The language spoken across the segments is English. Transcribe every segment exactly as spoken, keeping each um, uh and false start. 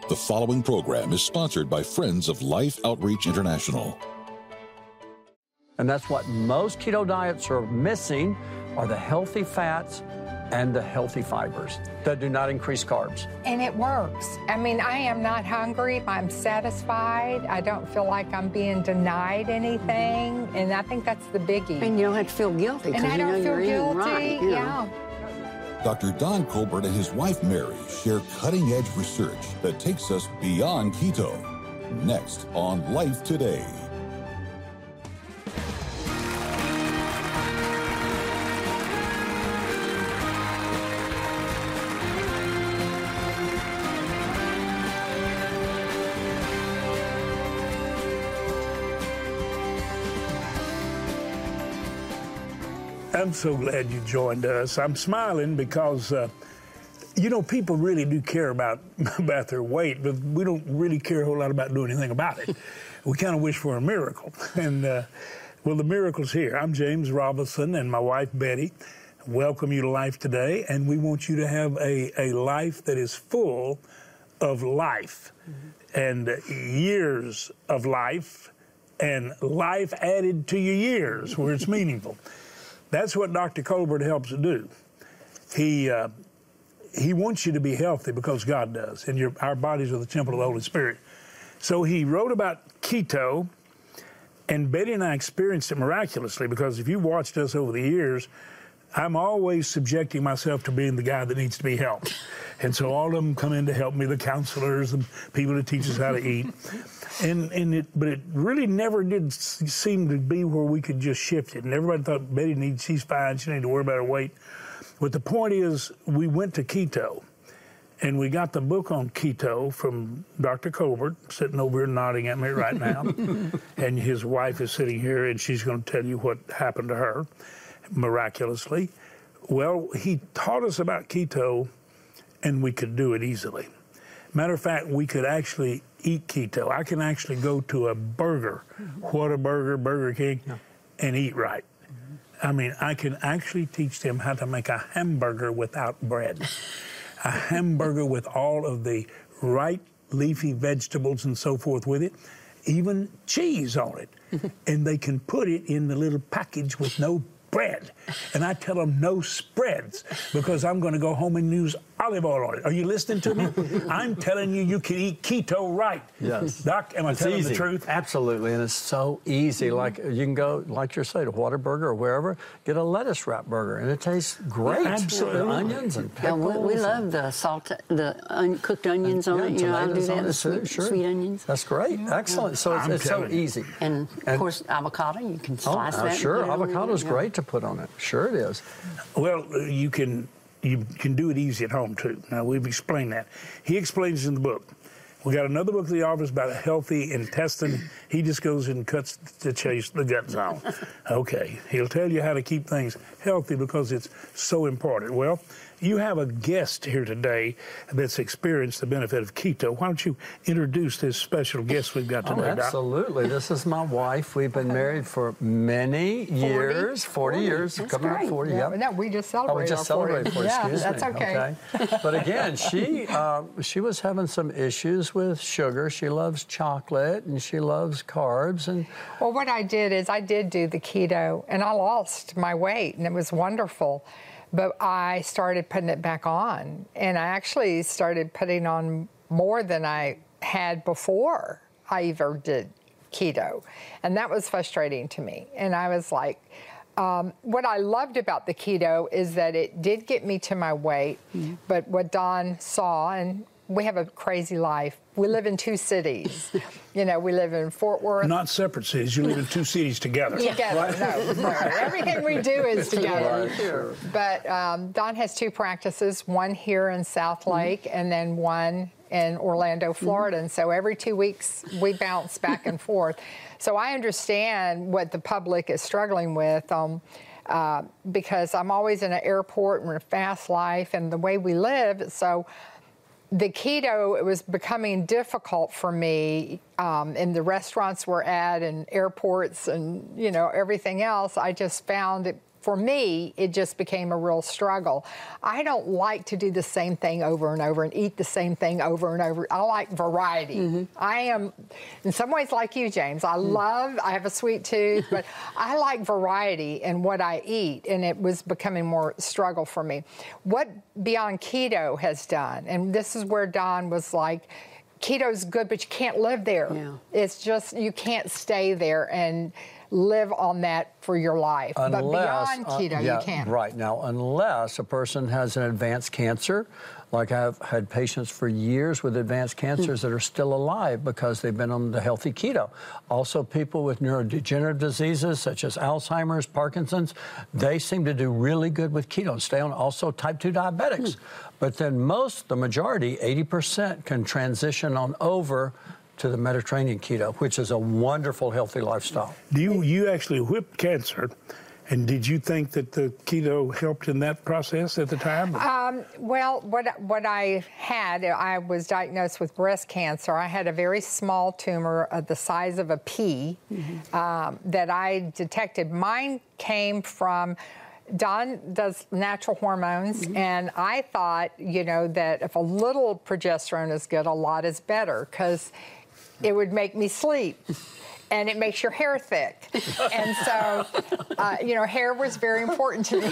The following program is sponsored by Friends of Life Outreach International. And that's what most keto diets are missing, are the healthy fats and the healthy fibers that do not increase carbs. And it works. I mean, I am not hungry. I'm satisfied. I don't feel like I'm being denied anything. And I think that's the biggie. And you don't have to feel guilty And because I you know don't feel you're eating guilty. right. You know. Yeah. Doctor Don Colbert and his wife Mary share cutting-edge research that takes us beyond keto. Next on Life Today. I'm so glad you joined us. I'm smiling because, uh, you know, people really do care about, about their weight, but we don't really care a whole lot about doing anything about it. We kind of wish for a miracle. And, uh, well, the miracle's here. I'm James Robinson and my wife, Betty. Welcome you to Life Today, and we want you to have a, a life that is full of life mm-hmm. and years of life and life added to your years where it's meaningful. That's what Doctor Colbert helps to do. He uh, he wants you to be healthy because God does, and your, our bodies are the temple of the Holy Spirit. So he wrote about keto, and Betty and I experienced it miraculously because if you watched us over the years, I'm always subjecting myself to being the guy that needs to be helped. And so all of them come in to help me, the counselors, the people that teach us how to eat. And and it, but it really never did seem to be where we could just shift it. And everybody thought Betty needs, she's fine, she doesn't need to worry about her weight. But the point is, we went to keto, and we got the book on keto from Doctor Colbert, sitting over here nodding at me right now. And his wife is sitting here, and she's going to tell you what happened to her, miraculously. Well, he taught us about keto, and we could do it easily. Matter of fact, we could actually eat keto. I can actually go to a burger, Whataburger, Burger King, yeah. and eat right. Mm-hmm. I mean, I can actually teach them how to make a hamburger without bread. A hamburger with all of the right leafy vegetables and so forth with it, even cheese on it. And they can put it in the little package with no bread. And I tell them no spreads because I'm going to go home and use olive oil on it. Are you listening to me? I'm telling you, you can eat keto right. Yes. Doc, am I it's telling easy. the truth? Absolutely, and it's so easy. Mm-hmm. Like you can go, like you say, to Whataburger or wherever, get a lettuce wrap burger, and it tastes great. Yeah, absolutely. With onions and pickles. Yeah, we, we love the salt, the un, cooked onions on yeah, it. You know, I do that with sweet, sure. sweet onions. That's great. Yeah. Excellent. So it's, it's so easy. And, of and, course, avocado, you can slice oh, that. Sure, and put avocado's it great to put on it. Sure it is. Well, you can you can do it easy at home, too. Now, we've explained that. He explains in the book. We got another book in the office about a healthy intestine. He just goes and cuts the chase, the gut zone. Okay, he'll tell you how to keep things healthy because it's so important. Well, you have a guest here today that's experienced the benefit of keto. Why don't you introduce this special guest we've got today, oh, absolutely. Doc? This is my wife. We've been married for many years, forty, forty years, that's coming great. up forty. Yeah, Yep. No, we just celebrated. Oh, we just our celebrated forty. Yeah, Excuse that's me. okay. okay. But again, she uh, she was having some issues with sugar. She loves chocolate and she loves carbs. And well, what I did is I did do the keto, and I lost my weight, and it was wonderful. But I started putting it back on, and I actually started putting on more than I had before I ever did keto. And that was frustrating to me. And I was like, um, what I loved about the keto is that it did get me to my weight, mm-hmm. but what Don saw, and we have a crazy life. We live in two cities. You know, we live in Fort Worth. Not separate cities. You live in two cities together. Together, right? no, no. Everything we do is together. Right. But um, Don has two practices, one here in South Lake mm-hmm. and then one in Orlando, Florida. Mm-hmm. And so every two weeks we bounce back and forth. So I understand what the public is struggling with. Um, uh, because I'm always in an airport and we're a fast life and the way we live. So the keto, it was becoming difficult for me um, in the restaurants we're at and airports and, you know, everything else. I just found it for me, it just became a real struggle. I don't like to do the same thing over and over and eat the same thing over and over. I like variety. Mm-hmm. I am, in some ways, like you, James. I mm. love, I have a sweet tooth, but I like variety in what I eat, and it was becoming more struggle for me. What Beyond Keto has done, and this is where Don was like, keto's good, but you can't live there. Yeah. It's just, you can't stay there and live on that for your life. Unless, but beyond keto, uh, yeah, you can. Right. Now, unless a person has an advanced cancer, like I've had patients for years with advanced cancers mm. that are still alive because they've been on the healthy keto. Also, people with neurodegenerative diseases such as Alzheimer's, Parkinson's, they seem to do really good with keto. Stay on. Also, type two diabetics. Mm. But then most, the majority, eighty percent can transition on over to the Mediterranean keto, which is a wonderful, healthy lifestyle. Do you, you actually whipped cancer, and did you think that the keto helped in that process at the time? Um, well, what, what I had, I was diagnosed with breast cancer. I had a very small tumor of the size of a pea mm-hmm. um, that I detected. Mine came from, Don does natural hormones, mm-hmm. and I thought, you know, that if a little progesterone is good, a lot is better, because it would make me sleep, and it makes your hair thick. And so, uh, you know, hair was very important to me.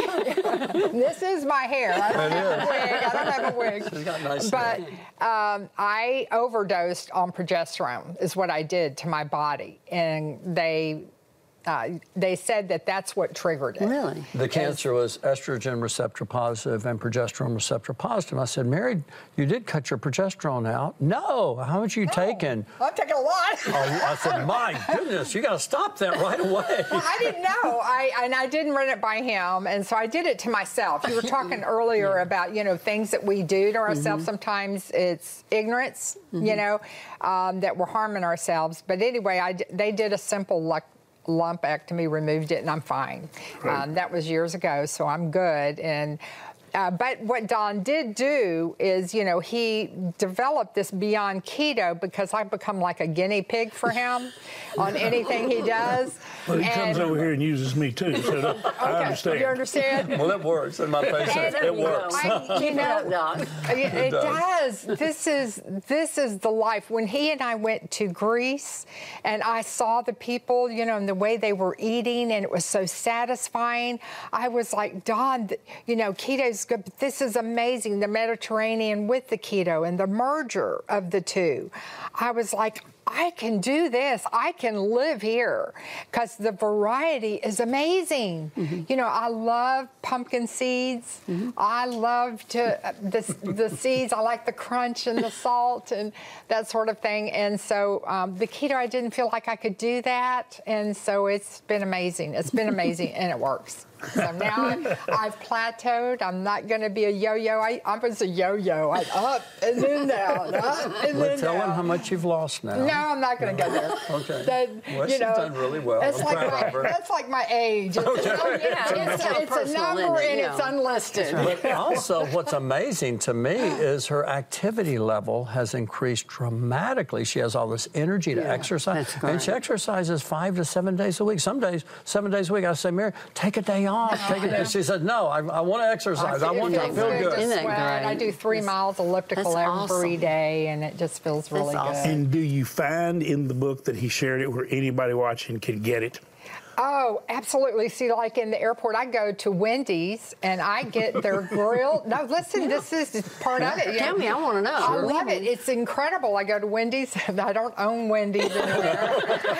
This is my hair. I don't have a wig. I don't have a wig. She's got nice but um, I overdosed on progesterone is what I did to my body, and they... Uh, they said that that's what triggered it. Really? The cancer was estrogen receptor positive and progesterone receptor positive. I said, Mary, you did cut your progesterone out. No, how much are you no, taking? I'm taking a lot. oh, I said, my goodness, you got to stop that right away. Well, I didn't know, I and I didn't run it by him, and so I did it to myself. You were talking earlier about, you know, things that we do to ourselves. Mm-hmm. Sometimes it's ignorance, mm-hmm. you know, um, that we're harming ourselves. But anyway, I, they did a simple, like, lumpectomy, removed it, and I'm fine. Um, that was years ago, so I'm good. And uh, but what Don did do is, you know, he developed this Beyond Keto because I've become like a guinea pig for him on anything he does. Well, he and, comes over here and uses me too, so okay, I understand. You understand? Well, it works in my patients. It works. I, you know, it, it, it does. This is this is the life. When he and I went to Greece, and I saw the people, you know, and the way they were eating, and it was so satisfying. I was like, Don, you know, keto's good, but this is amazing. The Mediterranean with the keto and the merger of the two. I was like, I can do this. I can live here because the variety is amazing. Mm-hmm. You know, I love pumpkin seeds. Mm-hmm. I love to uh, the, the seeds. I like the crunch and the salt and that sort of thing. And so um, the keto, I didn't feel like I could do that. And so it's been amazing. It's been amazing, and it works. So now I've plateaued. I'm not going to be a yo-yo. I, I was a yo-yo. I up and then down, up and well, then tell down. them how much you've lost now. No, I'm not going to go there. Okay. That, well, you she's know, done really well. That's, I'm like proud my, of her. that's like my age. It's, Okay. a, yeah, it's, a, it's a personal, number it? and Yeah. it's unlisted. But also, what's amazing to me is her activity level has increased dramatically. She has all this energy to Yeah, exercise, that's great. and she exercises five to seven days a week. Some days, seven days a week. I say, Mary, take a day off. Take a day. She said, no, I, I want to exercise. I, I want to feels feel good. good. To Isn't that sweat. great? I do three That's, miles elliptical that's every awesome. day, and it just feels really That's awesome. good. And do you find in the book that he shared it where anybody watching can get it? Oh, absolutely. See, like in the airport, I go to Wendy's and I get their grilled. No, listen, this is part of it. Tell me, I want to know. I Sure. love it. It's incredible. I go to Wendy's, and I don't own Wendy's anymore.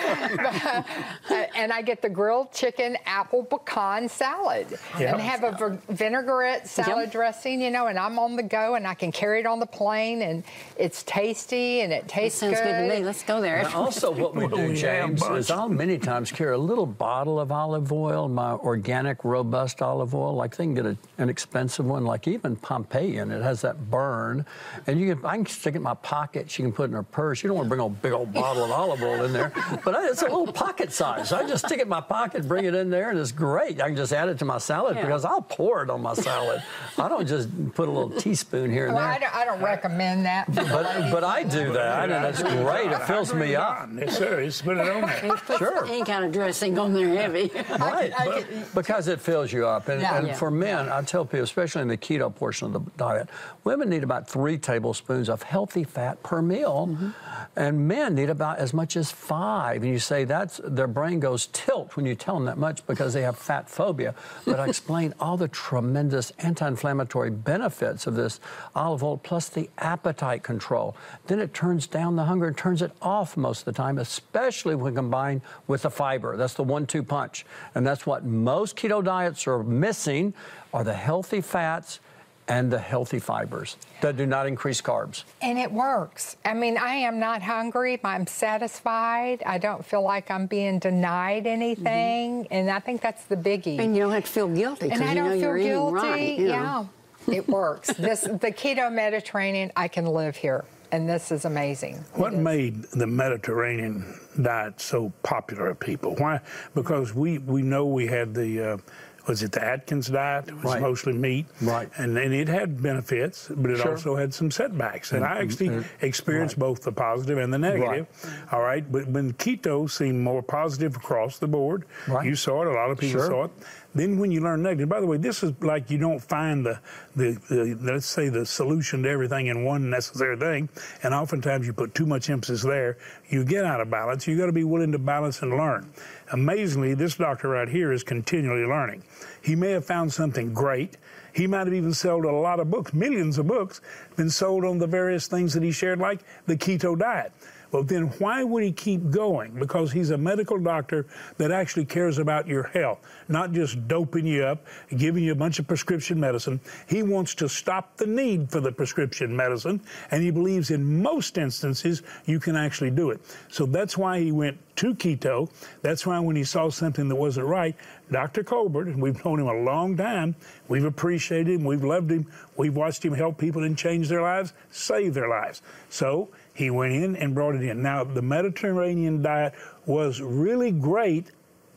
But, uh, and I get the grilled chicken apple pecan salad Yeah. and have a v- vinaigrette salad Yep. dressing, you know, and I'm on the go and I can carry it on the plane, and it's tasty and it tastes Sounds good good. to me. Let's go there. And also, what we do, Holy James, damn is bunch. I'll many times carry a little bottle of olive oil, my organic, robust olive oil. Like they can get a, an expensive one, like even Pompeian. It has that burn, and you can. I can stick it in my pocket. She can put it in her purse. You don't want to bring a big old bottle of olive oil in there, but I, it's a little pocket size. So I just stick it in my pocket, bring it in there, and it's great. I can just add it to my salad Yeah. because I'll pour it on my salad. I don't just put a little teaspoon here and Well, there. I don't, I don't recommend that. for But ladies. but I do that, and it's great. It fills me up. Yes, sir. Just put it on there. Put Sure. any kind of dressing on they're heavy. Right, but, because it fills you up. And, Yeah. and Yeah. for men, I tell people, especially in the keto portion of the diet, women need about three tablespoons of healthy fat per meal, mm-hmm. and men need about as much as five. And you say that's their brain goes tilt when you tell them that much because they have fat phobia. But I explain all the tremendous anti-inflammatory benefits of this olive oil plus the appetite control. Then it turns down the hunger and turns it off most of the time, especially when combined with the fiber. That's the one two punch. And that's what most keto diets are missing are the healthy fats and the healthy fibers that do not increase carbs. And it works. I mean, I am not hungry. I'm satisfied. I don't feel like I'm being denied anything. Mm-hmm. And I think that's the biggie. And you don't have to feel guilty because you know you're eating right. You know? Yeah, it works. This the keto Mediterranean, I can live here. And this is amazing. What made the Mediterranean diet so popular with people? Why? Because we, we know we had the, uh, was it the Atkins diet? It was right. mostly meat. Right. And, and it had benefits, but it sure. also had some setbacks. And I actually uh, experienced right. both the positive and the negative. Right. All right. But when keto seemed more positive across the board, right. you saw it, a lot of people sure. saw it. Then when you learn negative, by the way, this is like you don't find the, the, the, let's say, the solution to everything in one necessary thing, and oftentimes you put too much emphasis there, you get out of balance. You got to be willing to balance and learn. Amazingly, this doctor right here is continually learning. He may have found something great. He might have even sold a lot of books, millions of books, been sold on the various things that he shared, like the keto diet. Well, then why would he keep going? Because he's a medical doctor that actually cares about your health, not just doping you up, giving you a bunch of prescription medicine. He wants to stop the need for the prescription medicine, and he believes in most instances you can actually do it. So that's why he went to keto. That's why when he saw something that wasn't right, Doctor Colbert, and we've known him a long time, we've appreciated him, we've loved him, we've watched him help people and change their lives, save their lives. So he went in and brought it in. Now, the Mediterranean diet was really great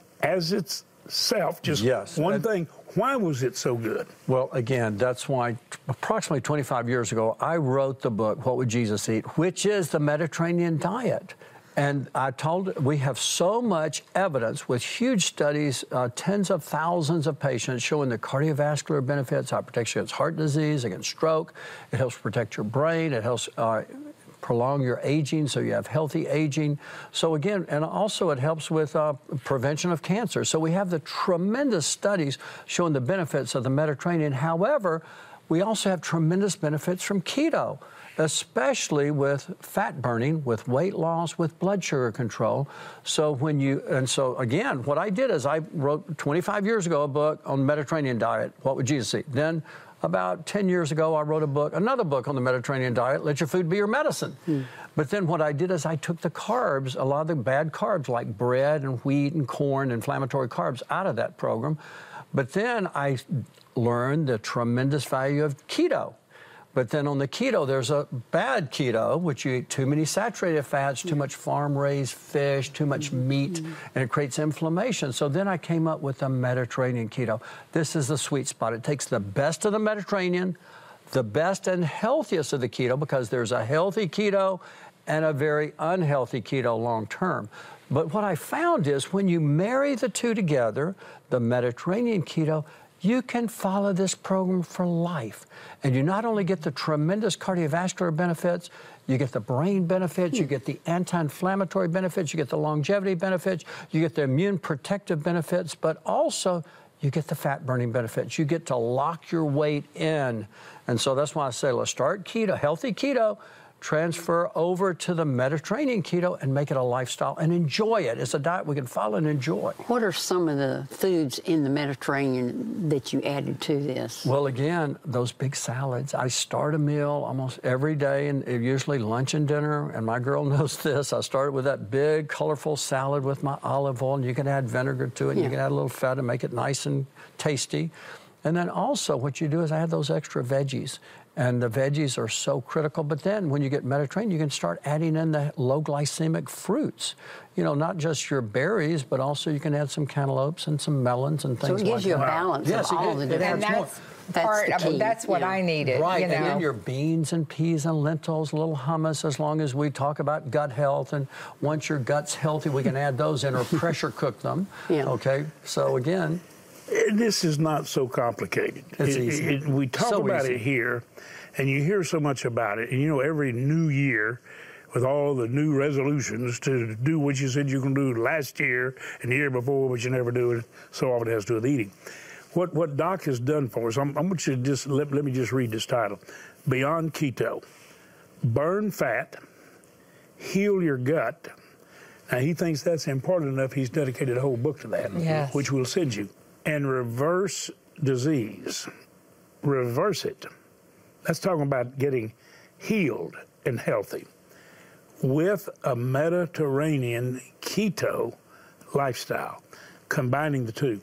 as itself. Just yes. one and, thing, why was it so good? Well, again, that's why approximately twenty-five years ago, I wrote the book, What Would Jesus Eat?, which is the Mediterranean diet. And I told, we have so much evidence with huge studies, uh, tens of thousands of patients showing the cardiovascular benefits, how it protects you against heart disease, against stroke. It helps protect your brain. It helps uh, prolong your aging so you have healthy aging. So again, and also it helps with uh, prevention of cancer. So we have the tremendous studies showing the benefits of the Mediterranean. However, we also have tremendous benefits from keto, especially with fat burning, with weight loss, with blood sugar control. So when you, and so again, what I did is I wrote twenty-five years ago a book on Mediterranean diet, What Would Jesus Eat? Then about ten years ago, I wrote a book, another book on the Mediterranean diet, Let Your Food Be Your Medicine. Hmm. But then what I did is I took the carbs, a lot of the bad carbs like bread and wheat and corn, inflammatory carbs, out of that program. But then I learned the tremendous value of keto. But then on the keto, there's a bad keto, which you eat too many saturated fats, too much farm-raised fish, too much meat, and it creates inflammation. So then I came up with the Mediterranean keto. This is the sweet spot. It takes the best of the Mediterranean, the best and healthiest of the keto, because there's a healthy keto and a very unhealthy keto long-term. But what I found is when you marry the two together, the Mediterranean keto, you can follow this program for life. And you not only get the tremendous cardiovascular benefits, you get the brain benefits, you get the anti-inflammatory benefits, you get the longevity benefits, you get the immune protective benefits, but also you get the fat burning benefits. You get to lock your weight in. And so that's why I say, let's start keto, healthy keto, transfer over to the Mediterranean keto and make it a lifestyle and enjoy it. It's a diet we can follow and enjoy. What are some of the foods in the Mediterranean that you added to this? Well, again, those big salads. I start a meal almost every day, and usually lunch and dinner, and my girl knows this. I started with that big, colorful salad with my olive oil, and you can add vinegar to it, and yeah. you can add a little fat and make it nice and tasty. And then also what you do is I add those extra veggies. And the veggies are so critical. But then when you get Mediterranean, you can start adding in the low glycemic fruits. You know, not just your berries, but also you can add some cantaloupes and some melons and things like that. So it gives you a balance yes, of all it, the it different. adds more. That's part the of key, it. That's what yeah. I needed. Right, You know? and then your beans and peas and lentils, a little hummus, as long as we talk about gut health. And once your gut's healthy, we can add those in or pressure cook them. Yeah. Okay, so again. This is not so complicated. It's It- easy. it- we talk So about easy. it here, and you hear so much about it. And you know, every new year, with all the new resolutions to do what you said you can do last year and the year before, but you never do it, so often it has to do with eating. What what Doc has done for us, I'm, I want you to just, let, let me just read this title. Beyond Keto, burn fat, heal your gut. Now, he thinks that's important enough, he's dedicated a whole book to that, Yes. which we'll send you. And reverse disease. Reverse it. That's talking about getting healed and healthy with a Mediterranean keto lifestyle, combining the two.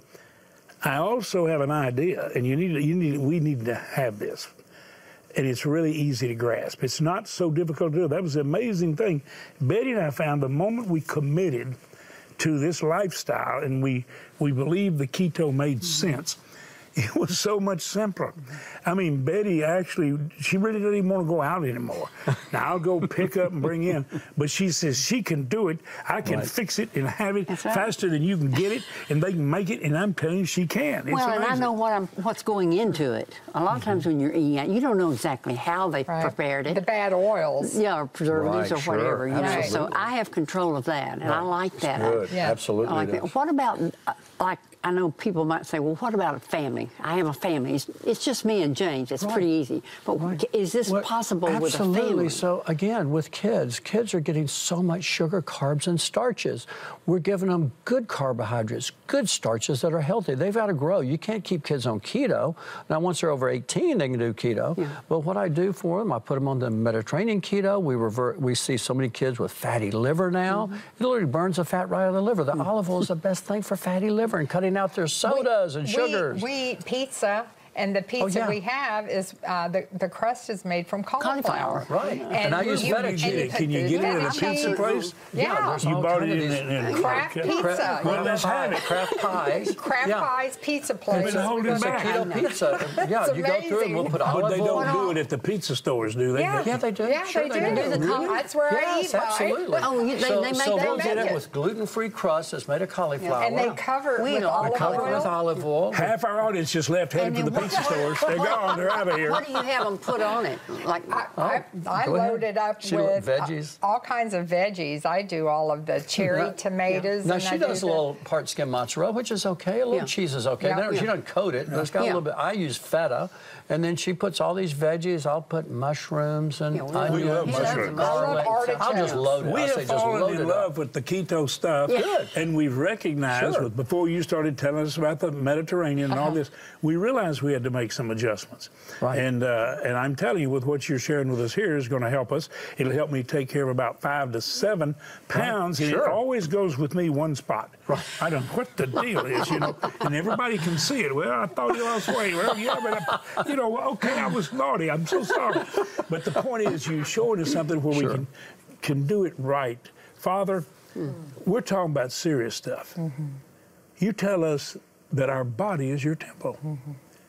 I also have an idea, and you need, you need, we need to have this, and it's really easy to grasp. It's not so difficult to do. That was the amazing thing. Betty and I found the moment we committed to this lifestyle and we, we believed the keto made sense, it was so much simpler. I mean, Betty actually, she really doesn't even want to go out anymore. Now, I'll go pick up and bring in, but she says she can do it. I can Right. fix it and have it That's right. faster than you can get it, and they can make it, and I'm telling you, she can. It's Well, and I amazing. know what I'm, what's going into it. A lot of times when you're eating out, you don't know exactly how they Right. prepared it. The bad oils. Yeah, or preservatives Right, or sure. whatever. You know, so Absolutely. I have control of that, and I like that. Good, Yeah. absolutely. I like it that. is. What about, uh, like, I know people might say, well, what about a family? I have a family. It's, it's just me and James. It's Right. pretty easy. But Right. is this Well, possible with a absolutely. family? So again, with kids, kids are getting so much sugar, carbs, and starches. We're giving them good carbohydrates, good starches that are healthy. They've got to grow. You can't keep kids on keto. Now, once they're over eighteen, they can do keto. Yeah. But what I do for them, I put them on the Mediterranean keto. We revert. We see so many kids with fatty liver now. Mm-hmm. It literally burns the fat right out of the liver. The olive oil is the best thing for fatty liver and cutting out their sodas and we, sugars. We eat pizza, and the pizza yeah. we have is uh, the the crust is made from cauliflower. Cauliflower. Right. And I use you- feta and cheese. you Can you put get it at a feta pizza cheese. place? Yeah. there's You all bought kind it of in, these- in, in Craft okay. pizza. Well, let's have it. Craft pies. Craft Yeah. Pies Pizza Place. been holding It's a back. keto pizza. Yeah, It's you go through it and we'll put amazing. olive But they oil. don't do it at the pizza stores, do they? Yeah. Yeah, they do. Yeah, Sure they, they do. do. the Really? That's where I Yes, eat mine. absolutely. Oh, you- they- so, they make so that? we'll get They make it it. with gluten-free crust that's made of cauliflower. And they cover it We with don't olive cover it oil. with olive oil. Half our audience just left headed And for the then pizza what- stores. They're gone. They're out of here. What do you have them put on it? Like, I, I, I go ahead. load it up She with load veggies. uh, all kinds of veggies. I do all of the cherry Right. tomatoes. Now and she I do does a the- little part skim mozzarella, which is okay. A little Yeah. cheese is okay. Yeah. Then She Yeah. doesn't coat it, but it's got Yeah. a little bit. I use feta, and then she puts all these veggies. I'll put mushrooms and Yeah, we love- onions, we love and mushrooms. garlic. I love I'll just artichokes. load it. We I say have just fallen load in it love up. with the keto stuff, Yeah. Good. and we've recognized Sure. with, before you started telling us about the Mediterranean and all this, we realized we had to make some adjustments. Right. And uh, and I'm telling you, with what you're sharing with us here, is going to help us. It'll help me take care of about five to seven pounds, and Sure. it always goes with me one spot. Right. I don't know what the deal is, you know, and everybody can see it. Well, I thought you lost weight. Well, yeah, but I, you know, okay, I was naughty. I'm so sorry. But the point is, you're showing us something where Sure. we can can do it right. Father, we're talking about serious stuff. Mm-hmm. You tell us that our body is your temple. Mm-hmm.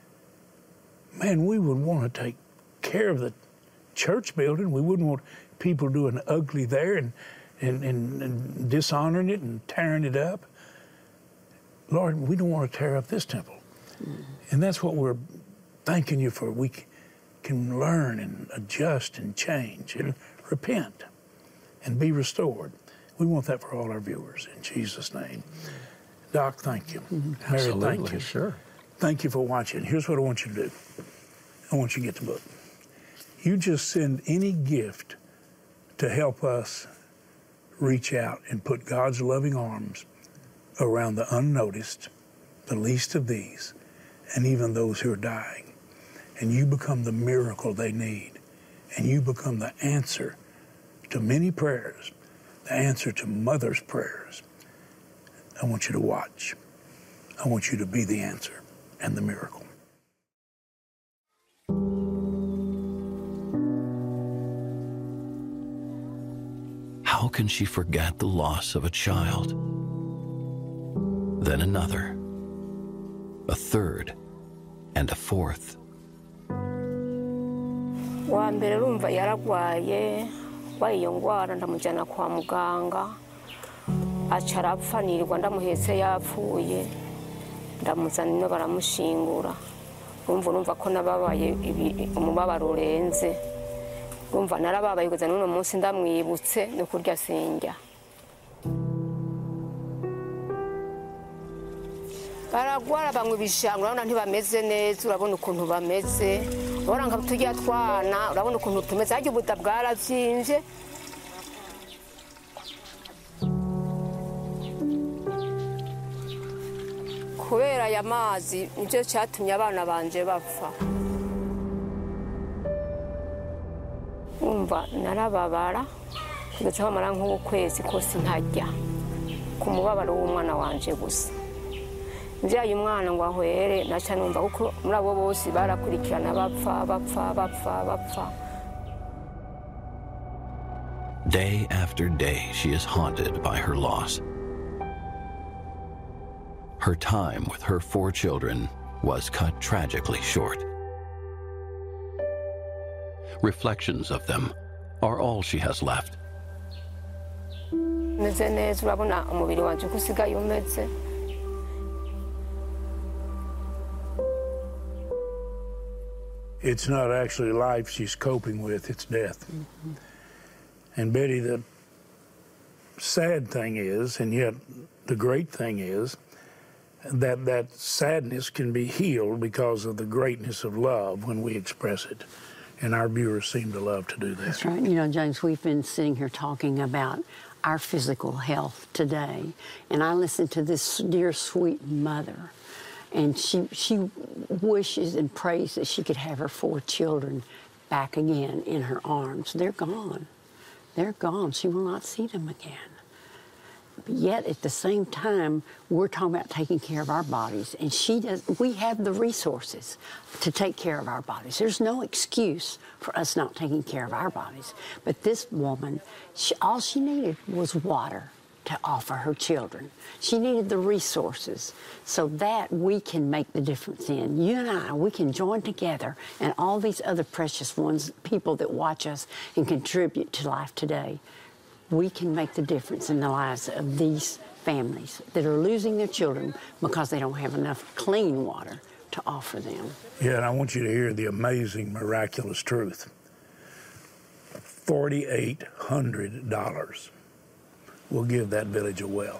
Man, we would want to take care of the church building. We wouldn't want people doing ugly there and, and, and, and dishonoring it and tearing it up. Lord, we don't want to tear up this temple. And that's what we're thanking you for. We c- can learn and adjust and change and repent and be restored. We want that for all our viewers in Jesus' name. Doc, thank you. Mary, Absolutely, thank you. sure. Thank you for watching. Here's what I want you to do. I want you to get the book. You just send any gift to help us reach out and put God's loving arms around the unnoticed, the least of these, and even those who are dying. And you become the miracle they need. And you become the answer to many prayers, the answer to mothers' prayers. I want you to watch. I want you to be the answer and the miracle. How can she forget the loss of a child? Then another, a third, and a fourth. wa mbere urumva yaragwaye waye iyo ngwara ndamujyana kwa muganga aca arapfa nirirwa ndamuhetse yapfuye ndamuzana ino baramushingura urumva urumva ko nababaye umubabaro urenze urumva narababaye kugeza n'uno munsi ndamwibutse no kurya sinjya baragwara banywa ibishanga urabona ntibameze neza urabona ukuntu bameze urabona nka tujya twana urabona ukuntu tumeze harya ubuda bwaravyimbye kubera aya mazi nivyo cyatumye abana banje bapfa umva narababara kugeza bamara nk'ukwezi kose ntarya ku mubabaro w'umwana wanje gusa njyaye umwana ngo ahwere naca numva kuko muri abo bose barakurikirana bapfa bapfa bapfa bapfa. Day after day, she is haunted by her loss. Her time with her four children was cut tragically short. Reflections of them are all she has left. Meze neza urabona umubiri wanje uko usigaye umeze. It's not actually life she's coping with, it's death. Mm-hmm. And Betty, the sad thing is, and yet the great thing is, that that sadness can be healed because of the greatness of love when we express it. And our viewers seem to love to do that. That's right. You know, James, we've been sitting here talking about our physical health today, and I listened to this dear, sweet mother, and she she wishes and prays that she could have her four children back again in her arms. They're gone. They're gone. She will not see them again. But yet, at the same time, we're talking about taking care of our bodies, and she does. We have the resources to take care of our bodies. There's no excuse for us not taking care of our bodies. But this woman, she, all she needed was water to offer her children. She needed the resources so that we can make the difference in. You and I, we can join together, and all these other precious ones, people that watch us and contribute to Life Today, we can make the difference in the lives of these families that are losing their children because they don't have enough clean water to offer them. Yeah, and I want you to hear the amazing, miraculous truth. four thousand eight hundred dollars will give that village a well.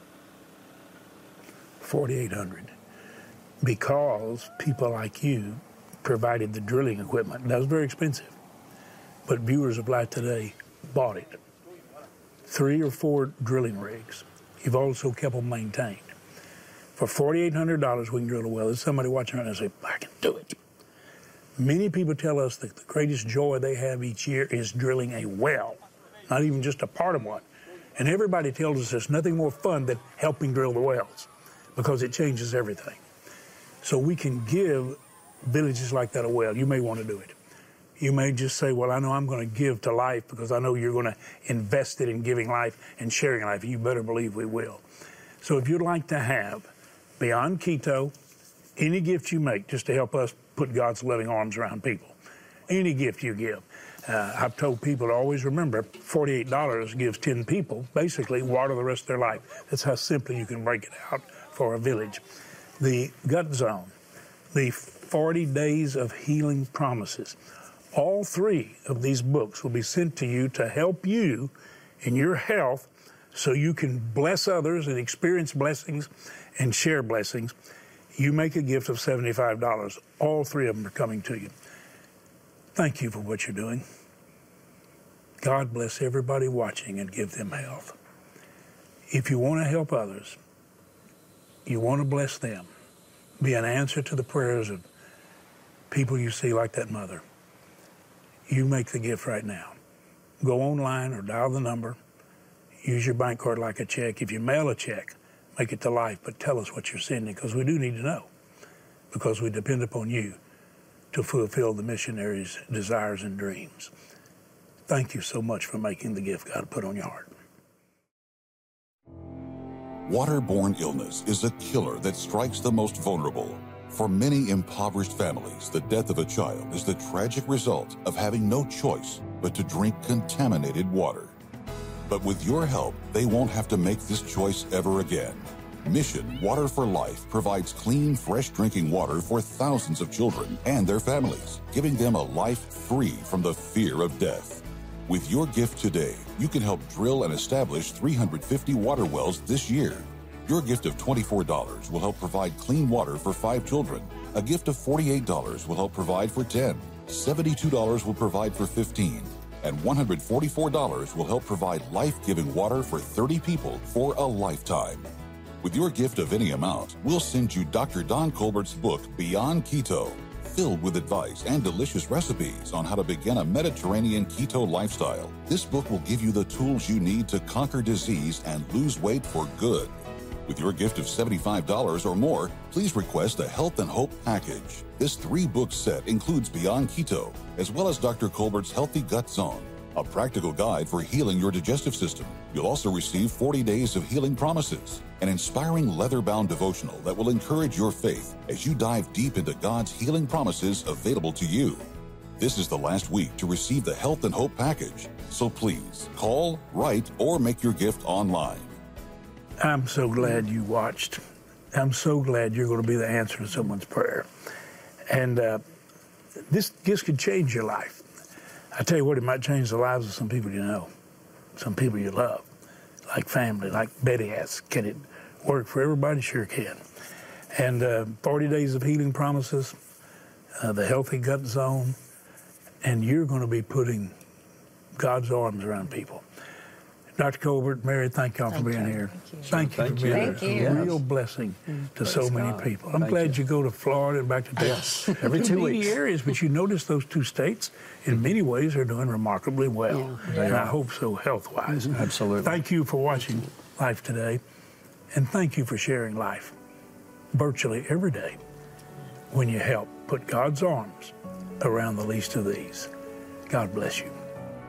four thousand eight hundred dollars. Because people like you provided the drilling equipment. That was very expensive. But viewers of Life Today bought it. Three or four drilling rigs. You've also kept them maintained. For four thousand eight hundred dollars, we can drill a well. There's somebody watching around and say, I can do it. Many people tell us that the greatest joy they have each year is drilling a well, not even just a part of one. And everybody tells us there's nothing more fun than helping drill the wells because it changes everything. So we can give villages like that a well. You may want to do it. You may just say, well, I know I'm going to give to life because I know you're going to invest it in giving life and sharing life. You better believe we will. So if you'd like to have, beyond keto, any gift you make just to help us put God's loving arms around people, any gift you give. Uh, I've told people to always remember forty-eight dollars gives ten people, basically, water the rest of their life. That's how simply you can break it out for a village. The Gut Zone, the forty days of healing promises. All three of these books will be sent to you to help you in your health so you can bless others and experience blessings and share blessings. You make a gift of seventy-five dollars. All three of them are coming to you. Thank you for what you're doing. God bless everybody watching and give them health. If you want to help others, you want to bless them, be an answer to the prayers of people you see like that mother, you make the gift right now. Go online or dial the number. Use your bank card like a check. If you mail a check, make it to Life, but tell us what you're sending because we do need to know because we depend upon you to fulfill the missionaries' desires and dreams. Thank you so much for making the gift God put on your heart. Waterborne illness is a killer that strikes the most vulnerable. For many impoverished families, the death of a child is the tragic result of having no choice but to drink contaminated water. But with your help, they won't have to make this choice ever again. Mission Water for Life provides clean, fresh drinking water for thousands of children and their families, giving them a life free from the fear of death. With your gift today, you can help drill and establish three hundred fifty water wells this year. Your gift of twenty-four dollars will help provide clean water for five children. A gift of forty-eight dollars will help provide for ten. seventy-two dollars will provide for fifteen. And one hundred forty-four dollars will help provide life-giving water for thirty people for a lifetime. With your gift of any amount, we'll send you Doctor Don Colbert's book, Beyond Keto, filled with advice and delicious recipes on how to begin a Mediterranean keto lifestyle. This book will give you the tools you need to conquer disease and lose weight for good. With your gift of seventy-five dollars or more, please request a Health and Hope package. This three-book set includes Beyond Keto, as well as Doctor Colbert's Healthy Gut Zone, a practical guide for healing your digestive system. You'll also receive forty days of healing promises, an inspiring leather-bound devotional that will encourage your faith as you dive deep into God's healing promises available to you. This is the last week to receive the Health and Hope package, so please call, write, or make your gift online. I'm so glad you watched. I'm so glad you're going to be the answer to someone's prayer. And uh, this, this could change your life. I tell you what, it might change the lives of some people you know, some people you love, like family, like Betty asked. Can it work for everybody? Sure can. And uh, forty days of healing promises, uh, the Healthy Gut Zone, and you're going to be putting God's arms around people. Doctor Colbert, Mary, thank y'all Thank for being you. here. Thank you. Thank you for Thank being you. a Thank you. real blessing Mm. to so Praise many God. people. I'm Thank glad you. you go to Florida and back to Texas. Yes, every two needy weeks. areas, but you notice those two states, in many ways, are doing remarkably well. Yeah. And I hope so health-wise. Mm-hmm. Absolutely. Thank you for watching Life Today, and thank you for sharing life virtually every day when you help put God's arms around the least of these. God bless you.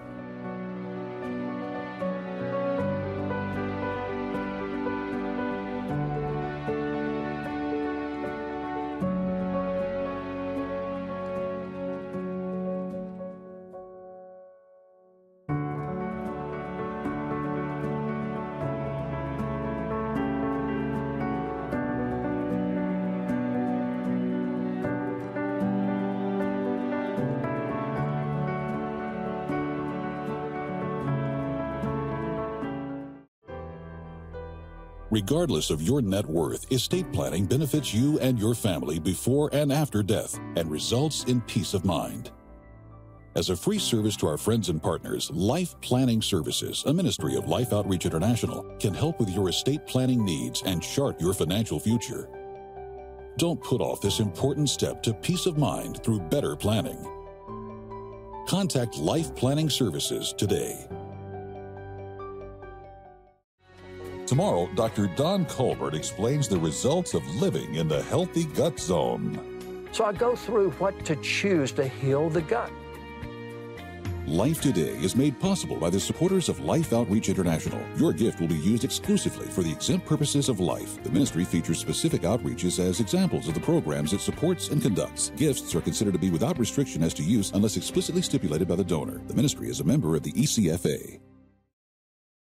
Regardless of your net worth, estate planning benefits you and your family before and after death and results in peace of mind. As a free service to our friends and partners, Life Planning Services, a ministry of Life Outreach International, can help with your estate planning needs and chart your financial future. Don't put off this important step to peace of mind through better planning. Contact Life Planning Services today. Tomorrow, Doctor Don Colbert explains the results of living in the Healthy Gut Zone. So I go through what to choose to heal the gut. Life Today is made possible by the supporters of Life Outreach International. Your gift will be used exclusively for the exempt purposes of life. The ministry features specific outreaches as examples of the programs it supports and conducts. Gifts are considered to be without restriction as to use unless explicitly stipulated by the donor. The ministry is a member of the E C F A.